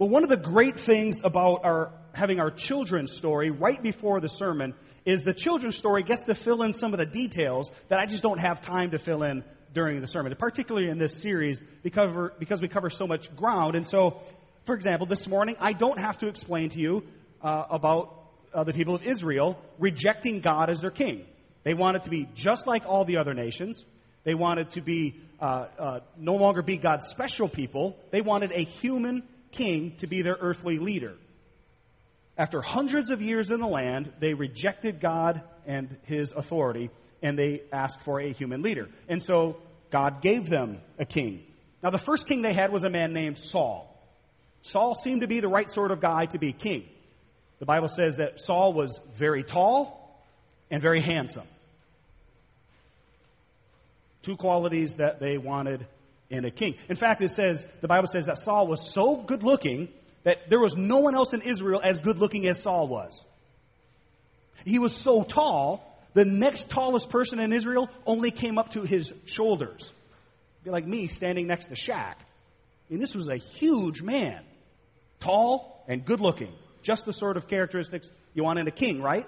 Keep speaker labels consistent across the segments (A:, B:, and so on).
A: Well, one of the great things about having our children's story right before the sermon is the children's story gets to fill in some of the details that I just don't have time to fill in during the sermon, particularly in this series because we cover so much ground. And so, for example, this morning, I don't have to explain to you about the people of Israel rejecting God as their king. They wanted to be just like all the other nations. They wanted to be no longer be God's special people. They wanted a human king to be their earthly leader. After hundreds of years in the land, they rejected God and his authority, and they asked for a human leader. And so God gave them a king. Now, the first king they had was a man named Saul. Saul seemed to be the right sort of guy to be king. The Bible says that Saul was very tall and very handsome. Two qualities that they wanted in a king. In fact, the Bible says that Saul was so good looking that there was no one else in Israel as good looking as Saul was. He was so tall, the next tallest person in Israel only came up to his shoulders. It'd be like me standing next to Shaq. I mean, this was a huge man. Tall and good looking. Just the sort of characteristics you want in a king, right?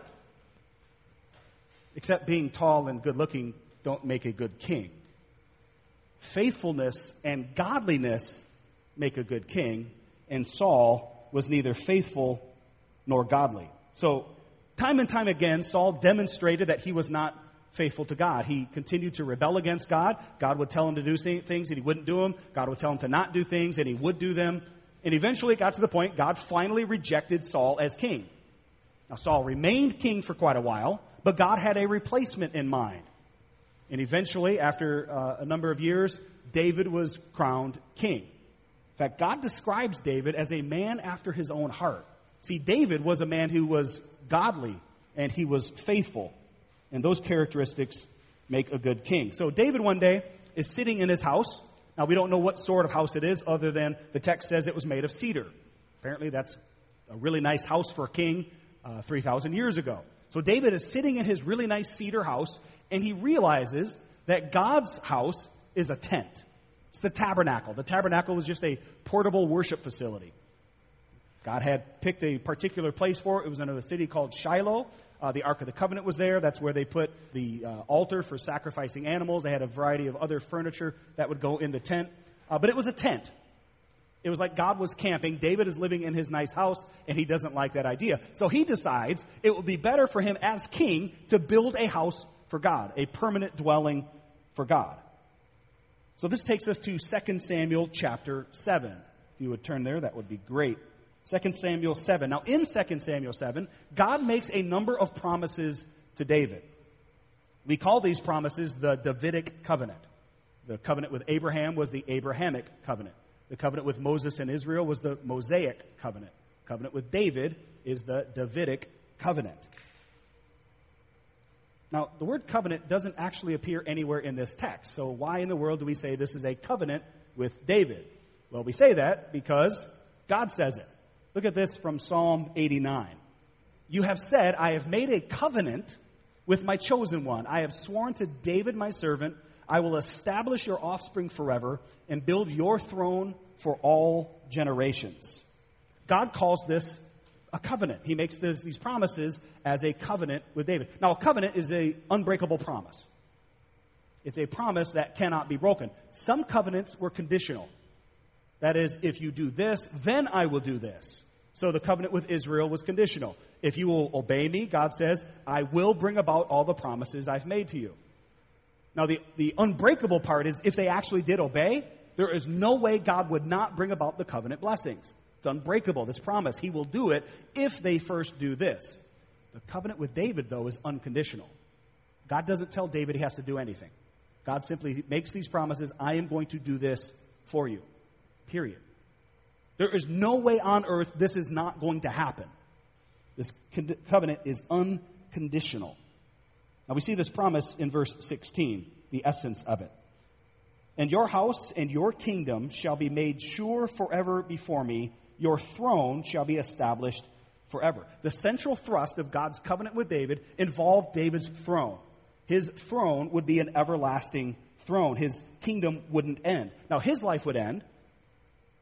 A: Except being tall and good looking don't make a good king. Faithfulness and godliness make a good king. And Saul was neither faithful nor godly. So, time and time again, Saul demonstrated that he was not faithful to God. He continued to rebel against God. God would tell him to do things, and he wouldn't do them. God would tell him to not do things, and he would do them. And eventually it got to the point God finally rejected Saul as king. Now, Saul remained king for quite a while, but God had a replacement in mind. And eventually, after a number of years, David was crowned king. In fact, God describes David as a man after his own heart. See, David was a man who was godly and he was faithful. And those characteristics make a good king. So David one day is sitting in his house. Now, we don't know what sort of house it is other than the text says it was made of cedar. Apparently, that's a really nice house for a king 3,000 years ago. So David is sitting in his really nice cedar house, and he realizes that God's house is a tent. It's the tabernacle. The tabernacle was just a portable worship facility. God had picked a particular place for it. It was in a city called Shiloh. The Ark of the Covenant was there. That's where they put the altar for sacrificing animals. They had a variety of other furniture that would go in the tent. But it was a tent. It was like God was camping. David is living in his nice house, and he doesn't like that idea. So he decides it would be better for him as king to build a house for God, a permanent dwelling for God. So this takes us to 2 Samuel chapter 7. If you would turn there, that would be great. 2 Samuel 7. Now, in 2 Samuel 7, God makes a number of promises to David. We call these promises the Davidic covenant. The covenant with Abraham was the Abrahamic covenant. The covenant with Moses and Israel was the Mosaic covenant. The covenant with David is the Davidic covenant. Now, the word covenant doesn't actually appear anywhere in this text. So why in the world do we say this is a covenant with David? Well, we say that because God says it. Look at this from Psalm 89. You have said, I have made a covenant with my chosen one. I have sworn to David my servant, I will establish your offspring forever and build your throne for all generations. God calls this a covenant. He makes these promises as a covenant with David. Now, a covenant is an unbreakable promise. It's a promise that cannot be broken. Some covenants were conditional. That is, if you do this, then I will do this. So the covenant with Israel was conditional. If you will obey me, God says, I will bring about all the promises I've made to you. Now, the unbreakable part is if they actually did obey, there is no way God would not bring about the covenant blessings. It's unbreakable, this promise. He will do it if they first do this. The covenant with David, though, is unconditional. God doesn't tell David he has to do anything. God simply makes these promises, I am going to do this for you. Period. There is no way on earth this is not going to happen. This covenant is unconditional. Now we see this promise in verse 16, the essence of it. And your house and your kingdom shall be made sure forever before me. Your throne shall be established forever. The central thrust of God's covenant with David involved David's throne. His throne would be an everlasting throne. His kingdom wouldn't end. Now his life would end.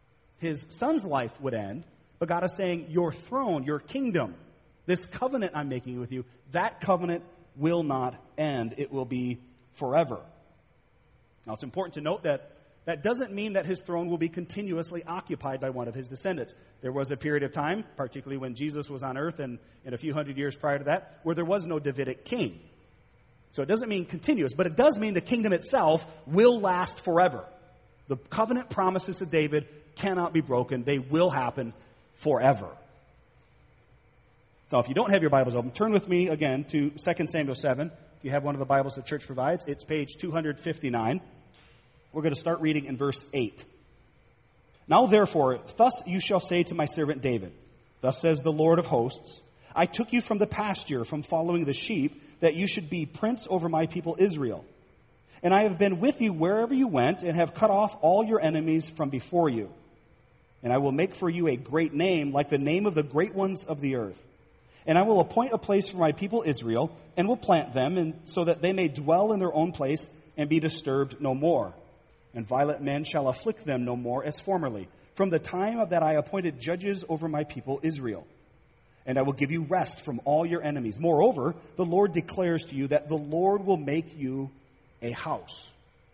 A: his son's life would end, but God is saying, your throne, your kingdom, this covenant I'm making with you, that covenant will not end. It will be forever. Now, it's important to note that that doesn't mean that his throne will be continuously occupied by one of his descendants. There was a period of time, particularly when Jesus was on earth and in a few hundred years prior to that, where there was no Davidic king. So it doesn't mean continuous, but it does mean the kingdom itself will last forever. The covenant promises to David cannot be broken. They will happen forever. So if you don't have your Bibles open, turn with me again to 2 Samuel 7. If you have one of the Bibles the church provides, it's page 259. We're going to start reading in verse 8. Now therefore, thus you shall say to my servant David, thus says the Lord of hosts, I took you from the pasture, from following the sheep, that you should be prince over my people Israel. And I have been with you wherever you went, and have cut off all your enemies from before you. And I will make for you a great name, like the name of the great ones of the earth. And I will appoint a place for my people Israel, and will plant them, and so that they may dwell in their own place, and be disturbed no more. And violent men shall afflict them no more as formerly, from the time that I appointed judges over my people Israel. And I will give you rest from all your enemies. Moreover, the Lord declares to you that the Lord will make you a house.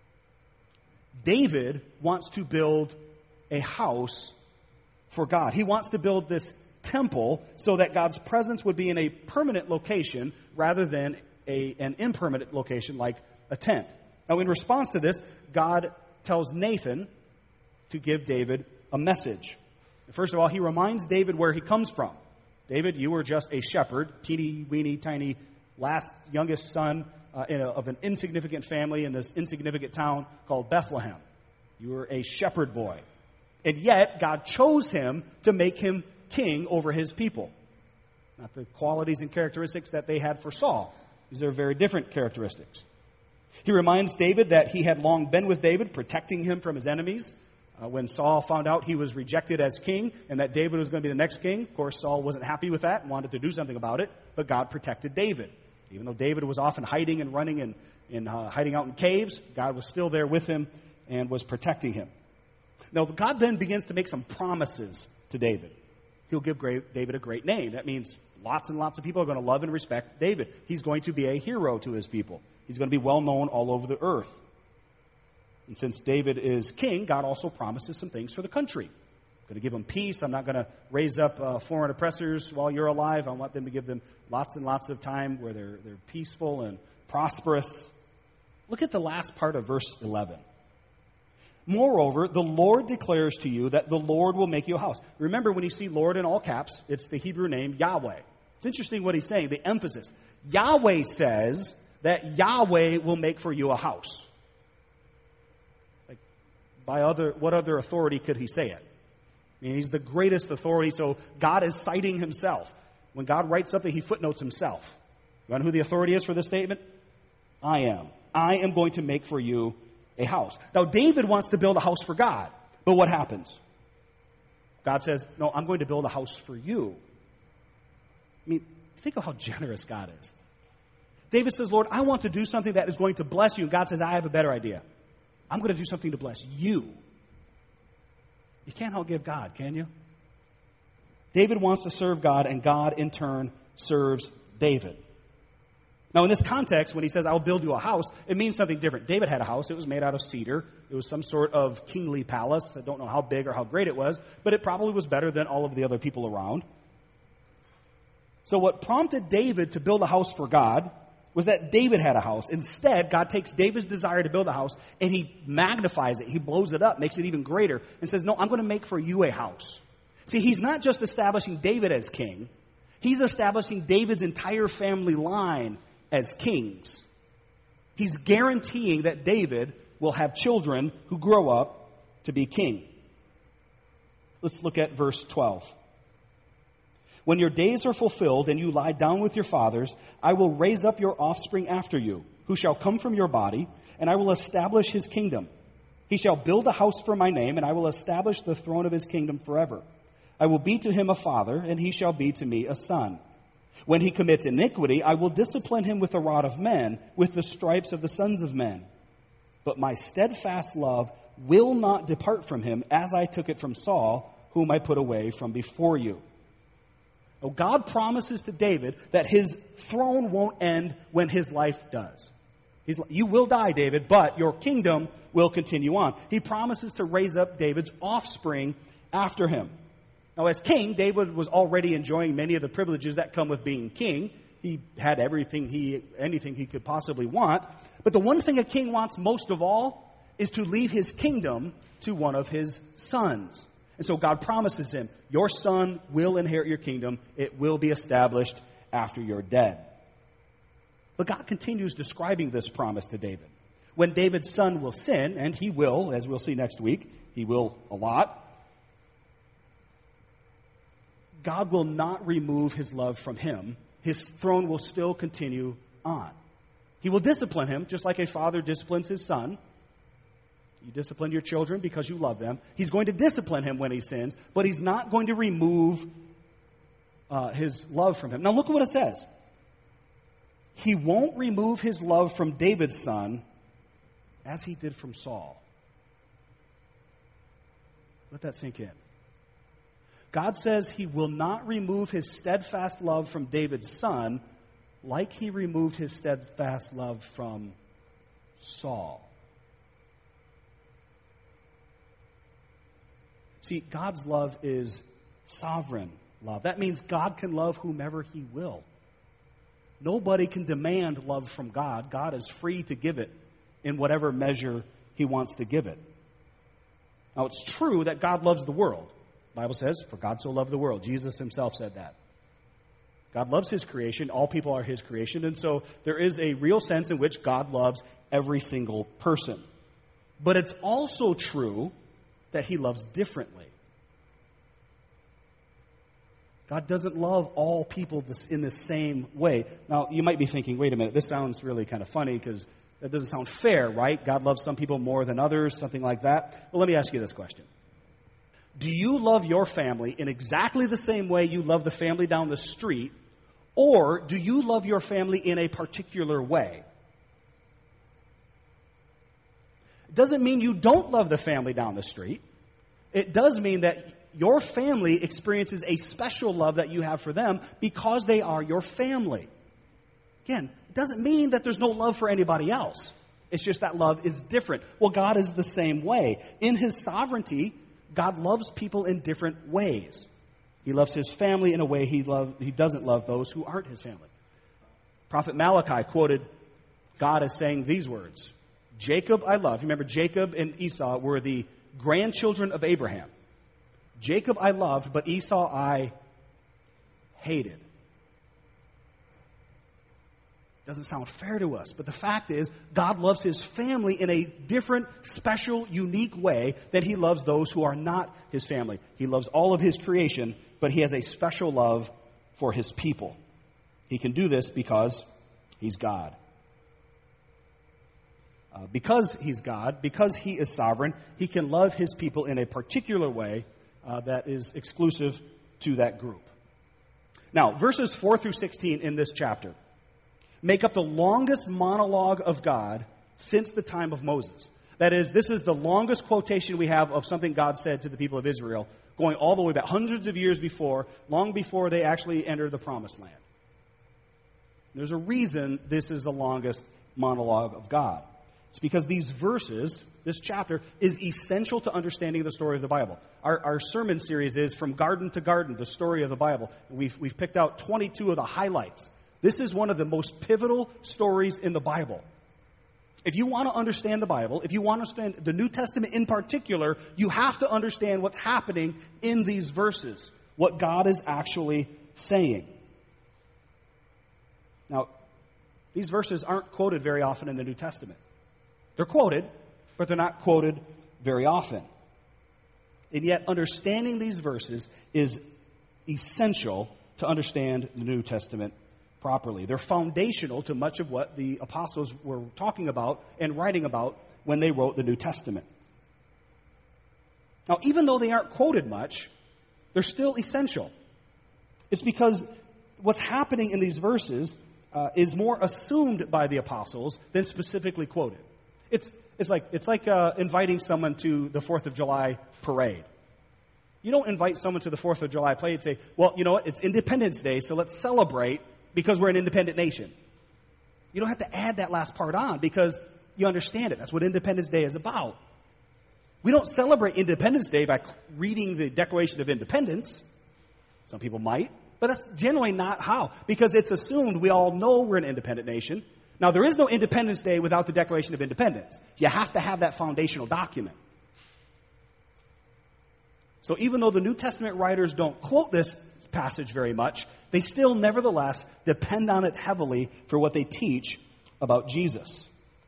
A: David wants to build a house for God. He wants to build this temple so that God's presence would be in a permanent location rather than an impermanent location like a tent. Now, in response to this, God tells Nathan to give David a message. First of all, he reminds David where he comes from. David, you were just a shepherd, teeny, weeny, tiny, youngest son of an insignificant family in this insignificant town called Bethlehem. You were a shepherd boy. And yet, God chose him to make him king over his people. Not the qualities and characteristics that they had for Saul. These are very different characteristics. He reminds David that he had long been with David, protecting him from his enemies. When Saul found out he was rejected as king and that David was going to be the next king, of course, Saul wasn't happy with that and wanted to do something about it, but God protected David. Even though David was often hiding and running and hiding out in caves, God was still there with him and was protecting him. Now, God then begins to make some promises to David. He'll give David a great name. That means lots and lots of people are going to love and respect David. He's going to be a hero to his people. He's going to be well known all over the earth. And since David is king, God also promises some things for the country. I'm going to give them peace. I'm not going to raise up foreign oppressors while you're alive. I want them to give them lots and lots of time where they're peaceful and prosperous. Look at the last part of verse 11. Moreover, the Lord declares to you that the Lord will make you a house. Remember, when you see Lord in all caps, it's the Hebrew name Yahweh. It's interesting what he's saying, the emphasis. Yahweh says that Yahweh will make for you a house. What other authority could he say it? I mean, he's the greatest authority, so God is citing himself. When God writes something, he footnotes himself. You know who the authority is for this statement? I am. I am going to make for you a house. Now, David wants to build a house for God, but what happens? God says, no, I'm going to build a house for you. I mean, think of how generous God is. David says, Lord, I want to do something that is going to bless you. And God says, I have a better idea. I'm going to do something to bless you. You can't outgive God, can you? David wants to serve God, and God, in turn, serves David. Now, in this context, when he says, I'll build you a house, it means something different. David had a house. It was made out of cedar. It was some sort of kingly palace. I don't know how big or how great it was, but it probably was better than all of the other people around. So what prompted David to build a house for God was that David had a house. Instead, God takes David's desire to build a house and he magnifies it. He blows it up, makes it even greater, and says, no, I'm going to make for you a house. See, he's not just establishing David as king. He's establishing David's entire family line as kings. He's guaranteeing that David will have children who grow up to be king. Let's look at verse 12. When your days are fulfilled and you lie down with your fathers, I will raise up your offspring after you, who shall come from your body, and I will establish his kingdom. He shall build a house for my name, and I will establish the throne of his kingdom forever. I will be to him a father, and he shall be to me a son. When he commits iniquity, I will discipline him with the rod of men, with the stripes of the sons of men. But my steadfast love will not depart from him, as I took it from Saul, whom I put away from before you. Now, God promises to David that his throne won't end when his life does. You will die, David, but your kingdom will continue on. He promises to raise up David's offspring after him. Now, as king, David was already enjoying many of the privileges that come with being king. He had anything he could possibly want. But the one thing a king wants most of all is to leave his kingdom to one of his sons. And so God promises him, your son will inherit your kingdom. It will be established after you're dead. But God continues describing this promise to David. When David's son will sin, and he will, as we'll see next week, he will a lot, God will not remove his love from him. His throne will still continue on. He will discipline him, just like a father disciplines his son. You discipline your children because you love them. He's going to discipline him when he sins, but he's not going to remove his love from him. Now look at what it says. He won't remove his love from David's son as he did from Saul. Let that sink in. God says he will not remove his steadfast love from David's son like he removed his steadfast love from Saul. See, God's love is sovereign love. That means God can love whomever he will. Nobody can demand love from God. God is free to give it in whatever measure he wants to give it. Now, it's true that God loves the world. The Bible says, for God so loved the world. Jesus himself said that. God loves his creation. All people are his creation. And so there is a real sense in which God loves every single person. But it's also true that he loves differently. God doesn't love all people in the same way. Now, you might be thinking, wait a minute, this sounds really kind of funny because that doesn't sound fair, right? God loves some people more than others, something like that. Well, let me ask you this question. Do you love your family in exactly the same way you love the family down the street, or do you love your family in a particular way? It doesn't mean you don't love the family down the street. It does mean that your family experiences a special love that you have for them because they are your family. Again, it doesn't mean that there's no love for anybody else. It's just that love is different. Well, God is the same way. In his sovereignty, God loves people in different ways. He loves his family in a way he doesn't love those who aren't his family. Prophet Malachi quoted God as saying these words, Jacob I love. Remember, Jacob and Esau were the grandchildren of Abraham. Jacob I loved, but Esau I hated. Doesn't sound fair to us, but the fact is, God loves his family in a different, special, unique way than he loves those who are not his family. He loves all of his creation, but he has a special love for his people. He can do this because he's God. Because he's God, because he is sovereign, he can love his people in a particular way that is exclusive to that group. Now, verses 4 through 16 in this chapter make up the longest monologue of God since the time of Moses. That is, this is the longest quotation we have of something God said to the people of Israel, going all the way back, hundreds of years before, long before they actually entered the Promised Land. There's a reason this is the longest monologue of God. It's because these verses, this chapter, is essential to understanding the story of the Bible. Our sermon series is From Garden to Garden, the story of the Bible. We've picked out 22 of the highlights. This is one of the most pivotal stories in the Bible. If you want to understand the Bible, if you want to understand the New Testament in particular, you have to understand what's happening in these verses, what God is actually saying. Now, these verses aren't quoted very often in the New Testament. They're quoted, but they're not quoted very often. And yet, understanding these verses is essential to understand the New Testament properly. They're foundational to much of what the apostles were talking about and writing about when they wrote the New Testament. Now, even though they aren't quoted much, they're still essential. It's because what's happening in these verses is more assumed by the apostles than specifically quoted. It's It's like inviting someone to the 4th of July parade. You don't invite someone to the 4th of July parade and say, well, you know what, it's Independence Day, so let's celebrate because we're an independent nation. You don't have to add that last part on because you understand it. That's what Independence Day is about. We don't celebrate Independence Day by reading the Declaration of Independence. Some people might, but that's generally not how, because it's assumed we all know we're an independent nation. Now, there is no Independence Day without the Declaration of Independence. You have to have that foundational document. So even though the New Testament writers don't quote this passage very much, they still nevertheless depend on it heavily for what they teach about Jesus.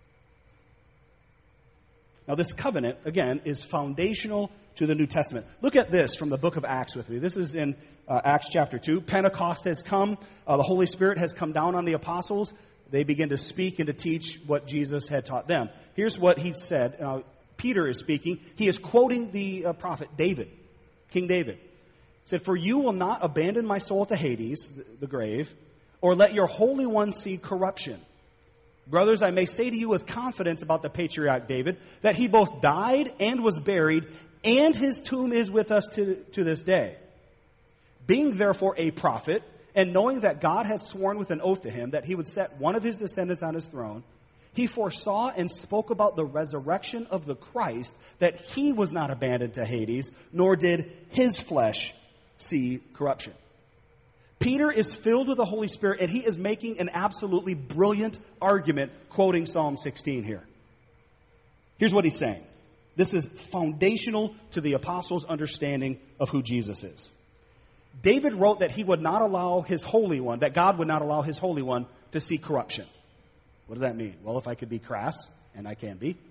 A: Now, this covenant, again, is foundational to the New Testament. Look at this from the book of Acts with me. This is in Acts chapter 2. Pentecost has come. The Holy Spirit has come down on the apostles. They begin to speak and to teach what Jesus had taught them. Here's what he said. Peter is speaking. He is quoting the prophet David, King David. He said, "For you will not abandon my soul to Hades, the grave, or let your Holy One see corruption. Brothers, I may say to you with confidence about the patriarch David, that he both died and was buried, and his tomb is with us to this day. Being therefore a prophet, and knowing that God had sworn with an oath to him that he would set one of his descendants on his throne, he foresaw and spoke about the resurrection of the Christ, that he was not abandoned to Hades, nor did his flesh see corruption." Peter is filled with the Holy Spirit, and he is making an absolutely brilliant argument, quoting Psalm 16 here. Here's what he's saying. This is foundational to the apostles' understanding of who Jesus is. David wrote that he would not allow his Holy One, that God would not allow his Holy One to see corruption. What does that mean? Well, if I could be crass, and I can be,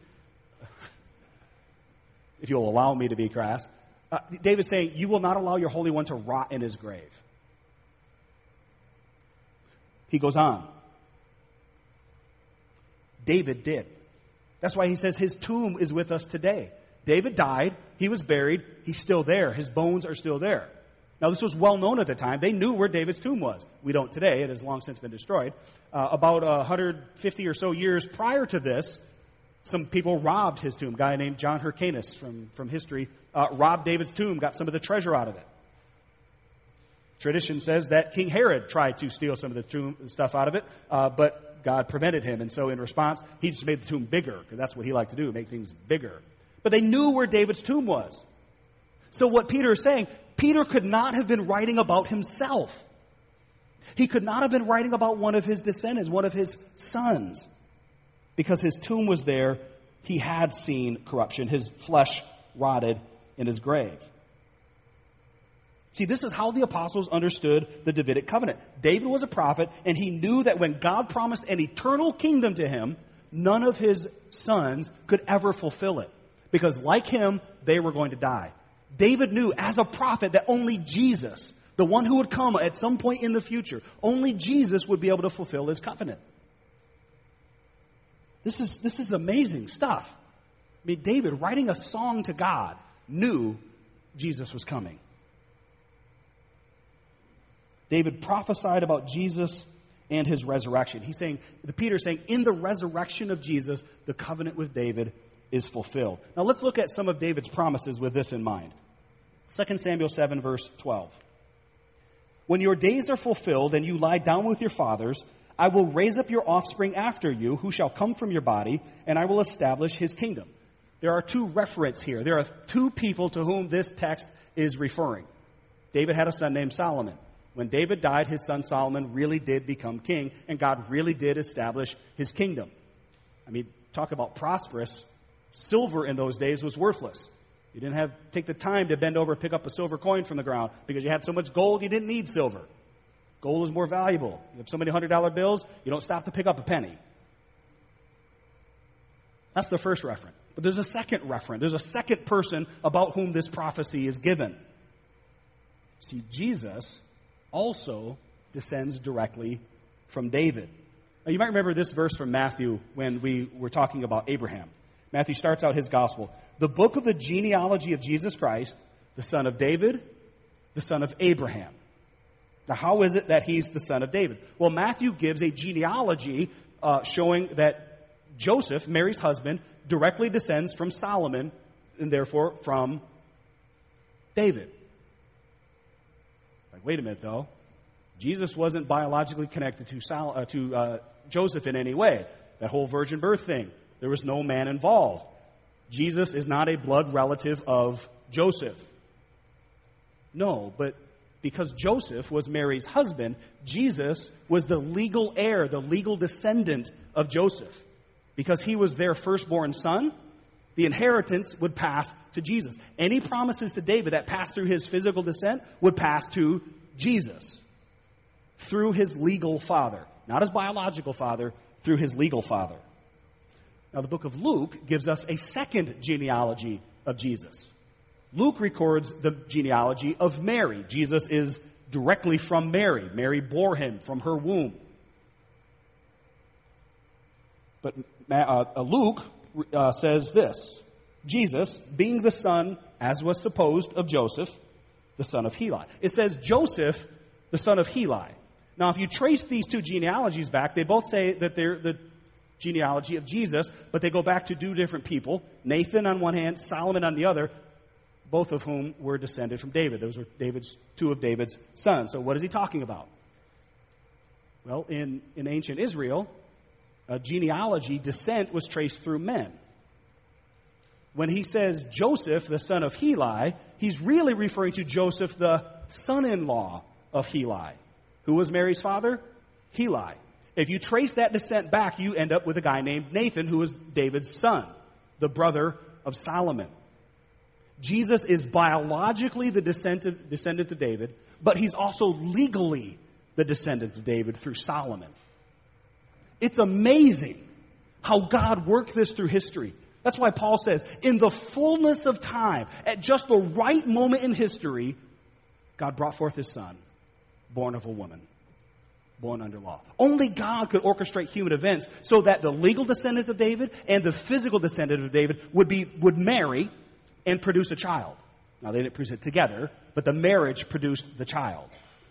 A: if you'll allow me to be crass, David's saying, you will not allow your Holy One to rot in his grave. He goes on. David did. That's why he says his tomb is with us today. David died. He was buried. He's still there. His bones are still there. Now, this was well known at the time. They knew where David's tomb was. We don't today. It has long since been destroyed. About 150 or so years prior to this, some people robbed his tomb. A guy named John Hyrcanus from history robbed David's tomb, got some of the treasure out of it. Tradition says that King Herod tried to steal some of the tomb stuff out of it, but God prevented him. And so in response, he just made the tomb bigger, because that's what he liked to do, make things bigger. But they knew where David's tomb was. So what Peter is saying, Peter could not have been writing about himself. He could not have been writing about one of his descendants, one of his sons. Because his tomb was there, he had seen corruption. His flesh rotted in his grave. See, this is how the apostles understood the Davidic covenant. David was a prophet, and he knew that when God promised an eternal kingdom to him, none of his sons could ever fulfill it. Because like him, they were going to die. David knew as a prophet that only Jesus, the one who would come at some point in the future, only Jesus would be able to fulfill his covenant. This is amazing stuff. I mean, David, writing a song to God, knew Jesus was coming. David prophesied about Jesus and his resurrection. Peter's saying, in the resurrection of Jesus, the covenant with David is fulfilled. Now let's look at some of David's promises with this in mind. 2 Samuel 7, verse 12. "When your days are fulfilled and you lie down with your fathers, I will raise up your offspring after you, who shall come from your body, and I will establish his kingdom." There are two references here. There are two people to whom this text is referring. David had a son named Solomon. When David died, his son Solomon really did become king, and God really did establish his kingdom. I mean, talk about prosperous. Silver in those days was worthless. You didn't take the time to bend over and pick up a silver coin from the ground because you had so much gold you didn't need silver. Gold is more valuable. You have so many $100 bills, you don't stop to pick up a penny. That's the first reference. But there's a second reference. There's a second person about whom this prophecy is given. See, Jesus also descends directly from David. Now, you might remember this verse from Matthew when we were talking about Abraham. Matthew starts out his gospel. The book of the genealogy of Jesus Christ, the son of David, the son of Abraham. Now, how is it that he's the son of David? Well, Matthew gives a genealogy showing that Joseph, Mary's husband, directly descends from Solomon and therefore from David. Like, wait a minute, though. Jesus wasn't biologically connected to Joseph in any way. That whole virgin birth thing, there was no man involved. Jesus is not a blood relative of Joseph. No, but because Joseph was Mary's husband, Jesus was the legal heir, the legal descendant of Joseph. Because he was their firstborn son, the inheritance would pass to Jesus. Any promises to David that passed through his physical descent would pass to Jesus through his legal father. Not his biological father, through his legal father. Now, the book of Luke gives us a second genealogy of Jesus. Luke records the genealogy of Mary. Jesus is directly from Mary. Mary bore him from her womb. But Luke says this: Jesus, being the son, as was supposed, of Joseph, the son of Heli. It says Joseph, the son of Heli. Now, if you trace these two genealogies back, they both say that they're the genealogy of Jesus, but they go back to two different people. Nathan on one hand, Solomon on the other, both of whom were descended from David. Those were two of David's sons. So what is he talking about? Well, in ancient Israel, genealogy, descent was traced through men. When he says Joseph, the son of Heli, he's really referring to Joseph, the son-in-law of Heli. Who was Mary's father? Heli. If you trace that descent back, you end up with a guy named Nathan, who was David's son, the brother of Solomon. Jesus is biologically the descendant of David, but he's also legally the descendant of David through Solomon. It's amazing how God worked this through history. That's why Paul says, in the fullness of time, at just the right moment in history, God brought forth his son, born of a woman, born under law. Only God could orchestrate human events so that the legal descendant of David and the physical descendant of David would marry and produce a child. Now, they didn't produce it together, but the marriage produced the child.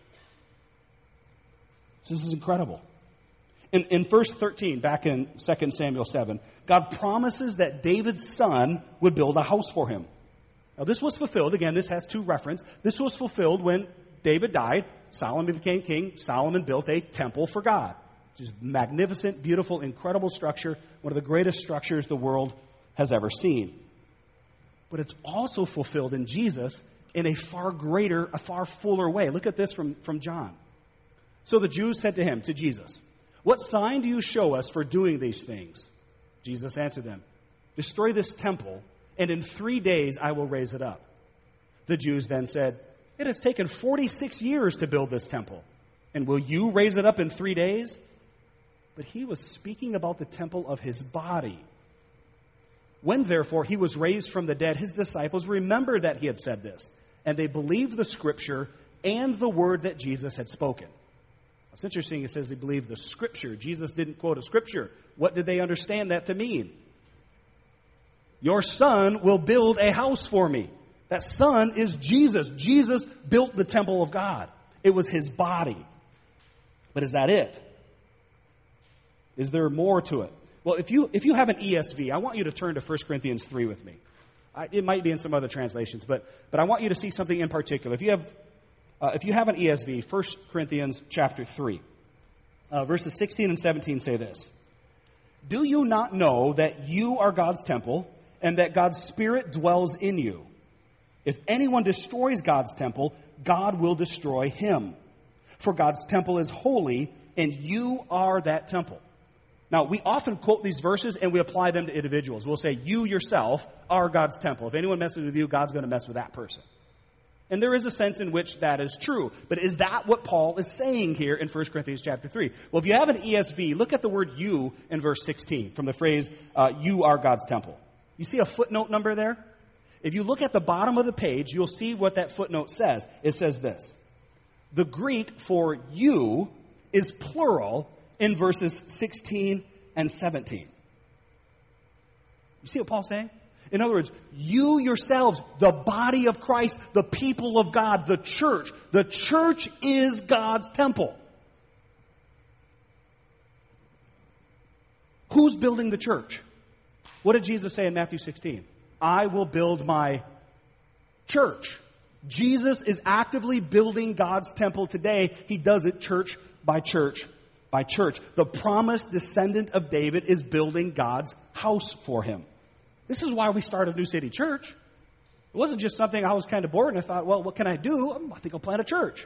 A: So this is incredible. In verse 13, back in 2 Samuel 7, God promises that David's son would build a house for him. Now, this was fulfilled. Again, this has two references. This was fulfilled when David died. Solomon became king. Solomon built a temple for God, which is magnificent, beautiful, incredible structure, one of the greatest structures the world has ever seen. But it's also fulfilled in Jesus in a far greater, a far fuller way. Look at this from John. So the Jews said to him, to Jesus, "What sign do you show us for doing these things?" Jesus answered them, "Destroy this temple, and in 3 days I will raise it up." The Jews then said, "It has taken 46 years to build this temple, and will you raise it up in 3 days?" But he was speaking about the temple of his body. When, therefore, he was raised from the dead, his disciples remembered that he had said this, and they believed the Scripture and the word that Jesus had spoken. It's interesting, it says they believed the Scripture. Jesus didn't quote a Scripture. What did they understand that to mean? Your son will build a house for me. That son is Jesus. Jesus built the temple of God. It was his body. But is that it? Is there more to it? Well, if you have an ESV, I want you to turn to 1 Corinthians 3 with me. It might be in some other translations, but I want you to see something in particular. If you have an ESV, 1 Corinthians chapter 3, verses 16 and 17 say this: "Do you not know that you are God's temple and that God's Spirit dwells in you? If anyone destroys God's temple, God will destroy him. For God's temple is holy, and you are that temple." Now, we often quote these verses and we apply them to individuals. We'll say, you yourself are God's temple. If anyone messes with you, God's going to mess with that person. And there is a sense in which that is true. But is that what Paul is saying here in 1 Corinthians chapter 3? Well, if you have an ESV, look at the word you in verse 16 from the phrase, you are God's temple. You see a footnote number there? If you look at the bottom of the page, you'll see what that footnote says. It says this: the Greek for you is plural in verses 16 and 17. You see what Paul's saying? In other words, you yourselves, the body of Christ, the people of God, the church. The church is God's temple. who's building the church? What did Jesus say in Matthew 16? I will build my church. Jesus is actively building God's temple today. He does it church by church by church. The promised descendant of David is building God's house for him. This is why we started New City Church. It wasn't just something I was kind of bored and I thought, well, what can I do? I think I'll plant a church.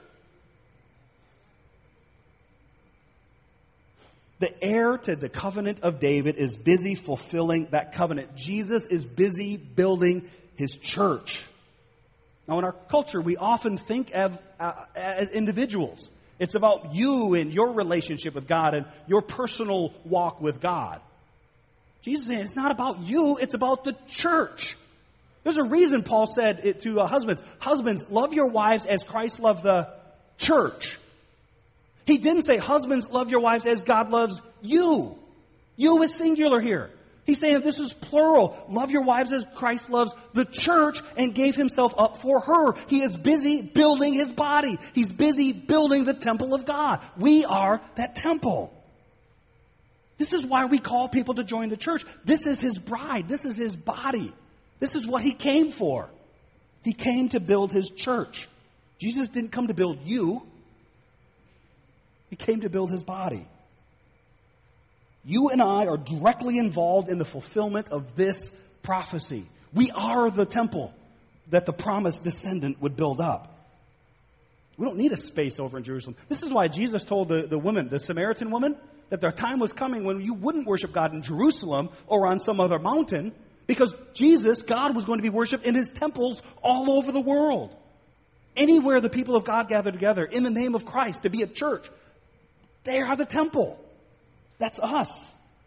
A: The heir to the covenant of David is busy fulfilling that covenant. Jesus is busy building his church. Now, in our culture, we often think of as individuals. It's about you and your relationship with God and your personal walk with God. Jesus is saying it's not about you, it's about the church. There's a reason Paul said it to husbands. Husbands, love your wives as Christ loved the church. He didn't say, husbands, love your wives as God loves you. You is singular here. He's saying this is plural. Love your wives as Christ loves the church and gave himself up for her. He is busy building his body. He's busy building the temple of God. We are that temple. This is why we call people to join the church. This is his bride. This is his body. This is what he came for. He came to build his church. Jesus didn't come to build you. He came to build his body. You and I are directly involved in the fulfillment of this prophecy. We are the temple that the promised descendant would build up. We don't need a space over in Jerusalem. This is why Jesus told the woman, the Samaritan woman, that their time was coming when you wouldn't worship God in Jerusalem or on some other mountain, because Jesus, God, was going to be worshipped in his temples all over the world. Anywhere the people of God gather together in the name of Christ to be a church, they are the temple. That's us.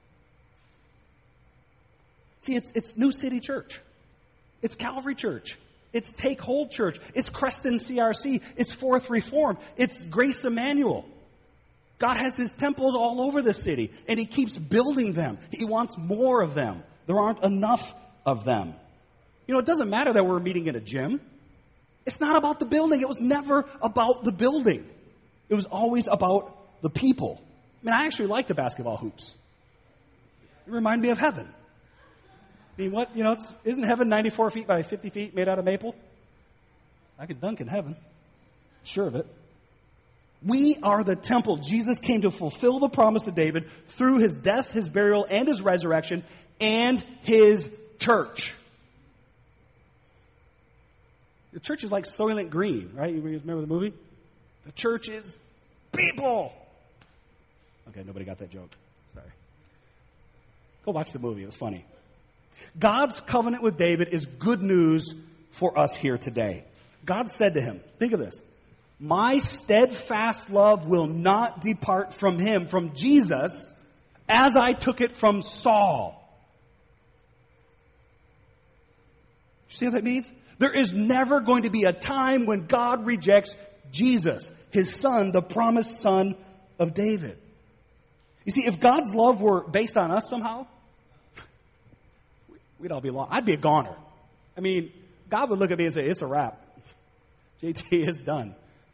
A: See, it's New City Church. It's Calvary Church. It's Take Hold Church. It's Creston CRC. It's Fourth Reformed. It's Grace Emmanuel. God has his temples all over the city, and he keeps building them. He wants more of them. There aren't enough of them. You know, it doesn't matter that we're meeting in a gym. It's not about the building. It was never about the building. It was always about the people. I mean, I actually like the basketball hoops. It remind me of heaven. I mean, what, isn't heaven 94 feet by 50 feet made out of maple? I could dunk in heaven. Sure of it. We are the temple. Jesus came to fulfill the promise to David through his death, his burial, and his resurrection, and his church. The church is like Soylent Green, right? You remember the movie? The church is people. Okay, nobody got that joke. Sorry. Go watch the movie. It was funny. God's covenant with David is good news for us here today. God said to him, think of this, my steadfast love will not depart from him, from Jesus, as I took it from Saul. You see what that means? There is never going to be a time when God rejects Jesus, his son, the promised son of David. You see, if God's love were based on us somehow, we'd all be lost. I'd be a goner. I mean, God would look at me and say, it's a wrap. JT is done.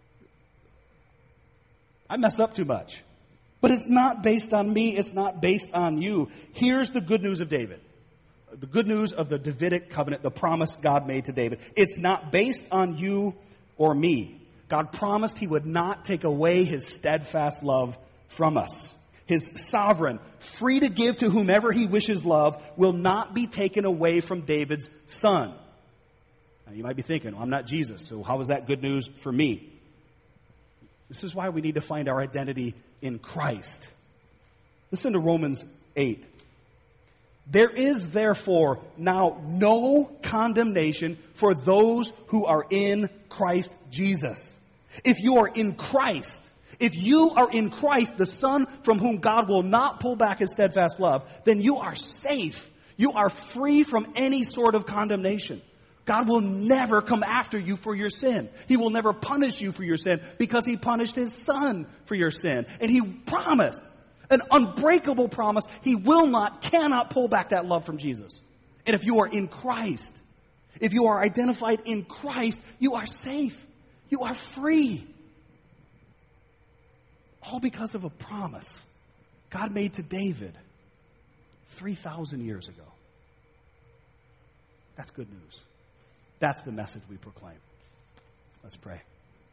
A: I mess up too much. But it's not based on me. It's not based on you. Here's the good news of David. The good news of the Davidic covenant, the promise God made to David. It's not based on you or me. God promised he would not take away his steadfast love from us. His sovereign, free to give to whomever he wishes love, will not be taken away from David's son. Now you might be thinking, well, I'm not Jesus, so how is that good news for me? This is why we need to find our identity in Christ. Listen to Romans 8. There is therefore now no condemnation for those who are in Christ Jesus. If you are in Christ, if you are in Christ, the Son from whom God will not pull back his steadfast love, then you are safe. You are free from any sort of condemnation. God will never come after you for your sin. He will never punish you for your sin because he punished his Son for your sin. And he promised, an unbreakable promise, he will not, cannot pull back that love from Jesus. And if you are in Christ, if you are identified in Christ, you are safe. You are free. All because of a promise God made to David. 3,000 years ago. That's good news. That's the message we proclaim. Let's pray.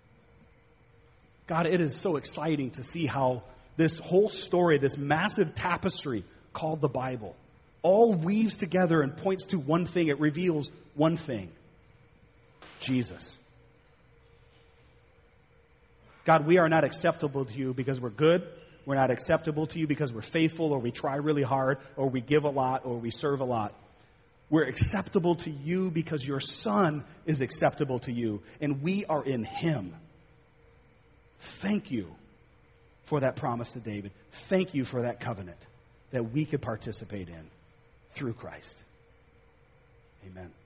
A: God, it is so exciting to see how this whole story, this massive tapestry called the Bible, all weaves together and points to one thing. It reveals one thing: Jesus. God, we are not acceptable to you because we're good. We're not acceptable to you because we're faithful, or we try really hard, or we give a lot, or we serve a lot. We're acceptable to you because your Son is acceptable to you, and we are in Him. Thank you for that promise to David. Thank you for that covenant that we could participate in through Christ. Amen.